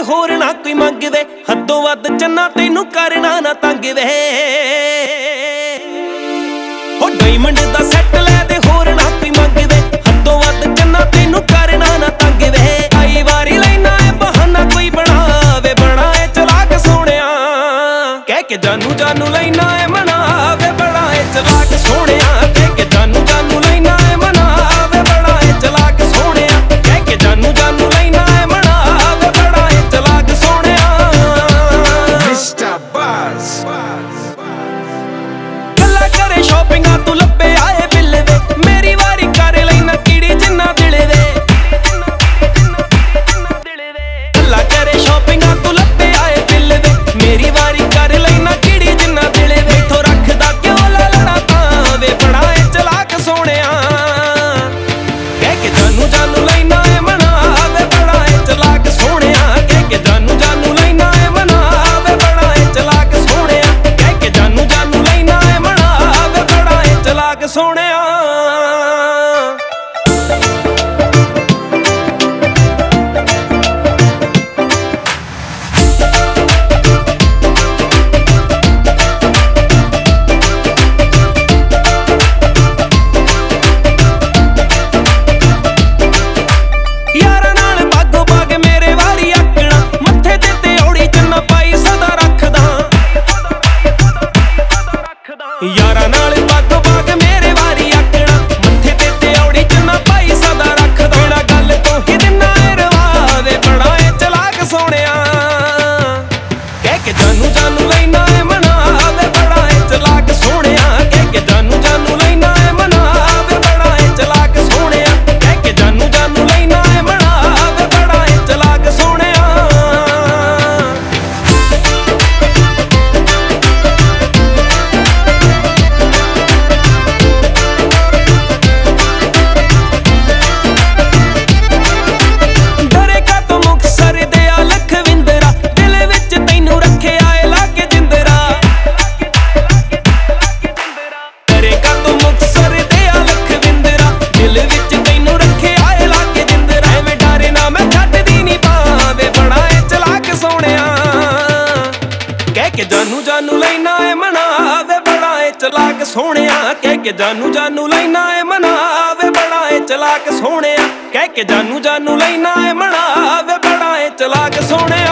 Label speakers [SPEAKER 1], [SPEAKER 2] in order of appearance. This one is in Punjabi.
[SPEAKER 1] ਹੋਰ ਨਾ ਕੋਈ ਮੰਗਦੇ, ਹੱਦੋਂ ਵੱਧ ਚੰਨਾ ਤੈਨੂੰ ਕਰਨਾ ਨਾ ਤੰਗ ਵੇ। ਹੋ ਡਾਇਮੰਡ ਦਾ ਸੈੱਟ ਲੈ ਦੇ ਹੋਰ ਨਾ ਕੋਈ ਮੰਗਦੇ, ਹੱਦੋਂ ਵੱਧ ਚੰਨਾ ਤੈਨੂੰ ਕਰਨਾ ਨਾ ਤੰਗ ਵੇ। ਆਈ ਵਾਰੀ ਲੈਣਾ ਏ ਬਹਾਨਾ ਕੋਈ ਬਣਾਵੇ, ਬਣਾ ਏ ਚਲਾਕ ਸੋਹਣਿਆ ਕਹਿ ਕੇ ਜਾਨੂ ਜਾਨੂ ਲੈਣਾ ਏ ਮਨਾਵੇ, ਬਣਾ ਏ ਚਲਾਕ ਸੋਹਣਿਆ ਕਹਿ ਕੇ ਜਾਨੂ ਜਾਨੂ ਲੈਣਾ ਏ ਮਨਾਵੇ, ਬਣਾ ਏ ਚਲਾਕ ਸੋਹਣਿਆ ਕਹਿ ਕੇ ਜਾਨੂ ਜਾਨੂ ਲੈਣਾ ਏ ਮਨਾਵੇ, ਬਣਾ ਏ ਚਲਾਕ ਸੋਹਣਿਆ।
[SPEAKER 2] ਮਿਸਟਰ ਬਾਸ
[SPEAKER 1] ਗੱਲਾਂ ਕਰੇ ਸ਼ਾਪਿੰਗਾਂ ਤੂੰ ਲੱਭੇ ਆਏ ਬਿੱਲ ਵੇ, ਮੇਰੀ ਵਾਰੀ ਕਰ ਲੈਣਾ ਕੀੜੀ ਜਿੰਨਾ ਦਿਲ ਵੇ। ਗੱਲਾਂ ਕਰੇ ਸ਼ਾਪਿੰਗਾਂ ਤੂੰ ਲੱਭੇ ਆਏ ਬਿੱਲ ਵੇ, ਮੇਰੀ ਵਾਰੀ ਕਰ ਲੈਣਾ ਕੀੜੀ ਜਿੰਨਾ ਦਿਲ ਵੇ। ਇੱਥੋਂ ਰੱਖਦਾ ਕਿਉਂ ਲੜਨਾ ਤਾਂ ਵੇ, ਬਣਾ ਏ ਚਲਾਕ ਸੋਹਣਿਆ ਕਹਿ ਕੇ ਜਾਨੂ ਜਾਨੂ ਲੈਣਾ ਏ ਮਨਾਵੇ, ਬਣਾ ਏ ਚਲਾਕ ਸੋਹਣਿਆ ਕਹਿ ਕੇ ਜਾਨੂ ਜਾਨੂ ਲੈਣਾ ਏ ਮਨਾਵੇ, ਬਣਾ ਏ ਚਲਾਕ ਸੋਹਣਿਆ ਕਹਿ ਕੇ ਜਾਨੂ ਜਾਨੂ ਲੈਣਾ ਏ ਮਨਾਵੇ, ਬਣਾ ਏ ਚਲਾਕ ਸੋਹਣਿਆ। ਯਾਰਾਂ ਨਾਲ ਬਾਗੋ ਬਾਗ ਮੇਰੇ ਵਾਰੀ ਆਕਣਾ, ਮੱਥੇ ਤੇ ਤਿਉੜੀ ਚੰਨਾ ਪਾਈ ਸਦਾ ਰੱਖਦਾ। ਯਾਰਾਂ ਨਾਲ ਬਾਗੋ ਬਾਗ ਮੇਰੇ ਵਾਰੀ ਆਕਣਾ, ਮੱਥੇ ਤੇ ਤਿਉੜੀ ਚੰਨਾ ਪਾਈ ਸਦਾ ਰੱਖਦਾ। ਬਿਨਾਂ ਗੱਲ ਤੋਂ ਹੀ ਦਿਨਾ ਏ ਰਵਾਵੇ, ਬਣਾ ਏ ਚਲਾਕ ਸੋਹਣਿਆ ਕਹਿ ਕੇ ਜਾਨੂ ਜਾਨੂ ਲੈਣਾ ਏ ਮਨਾਵੇ, ਬਣਾ ਏ ਚਲਾਕ ਸੋਹਣਿਆ ਕਹਿ ਕੇ ਜਾਨੂ ਜਾਨੂ ਲੈਣਾ ਏ ਮਨਾਵੇ, ਬਣਾ ਏ ਚਲਾਕ ਸੋਹਣਿਆ ਕਹਿ ਕੇ ਜਾਨੂ ਜਾਨੂ ਲੈਣਾ ਏ ਮਨਾਵੇ, ਬਣਾ ਏ ਚਲਾਕ ਸੋਹਣਿਆ। ਡਰੇ ਕਾ ਤੂੰ ਮੁਕਤਸਰ ਦੇ ਆ ਲਖਵਿੰਦਰਾ, ਦਿਲ ਵਿੱਚ ਤੈਨੂੰ ਰੱਖਿਆ ਏ ਲਾਗੇ ਜਿੰਦਰਾ। ਡਰੇ ਕਾ ਤੂੰ ਮੁਕਤਸਰ ਦੇ ਆ ਲਖਵਿੰਦਰਾ, ਦਿਲ ਵਿੱਚ ਤੈਨੂੰ ਰੱਖਿਆ ਏ ਲਾਗੇ ਜਿੰਦਰਾ। ਐਵੇਂ ਡਰੇ ਨਾ ਮੈਂ ਛੱਡਦੀ ਨੀ ਪਾਵੇ, ਬਣਾ ਏ ਚਲਾਕ ਸੋਹਣਿਆ ਕਹਿ ਕੇ ਜਾਨੂ ਜਾਨੂ ਲੈਣਾ ਏ ਮਨਾਵੇ, ਬਣਾ ਏ ਚਲਾਕ ਸੋਹਣਿਆ ਕਹਿ ਕੇ ਜਾਨੂ ਜਾਨੂ ਲੈਣਾ ਏ ਮਨਾਵੇ, ਬਣਾ ਏ ਚਲਾਕ ਸੋਹਣਿਆ ਕਹਿ ਕੇ ਜਾਨੂ ਜਾਨੂ ਲੈਣਾ ਏ ਮਨਾਵੇ, ਬਣਾ ਏ ਚਲਾਕ ਸੋਹਣਿਆ।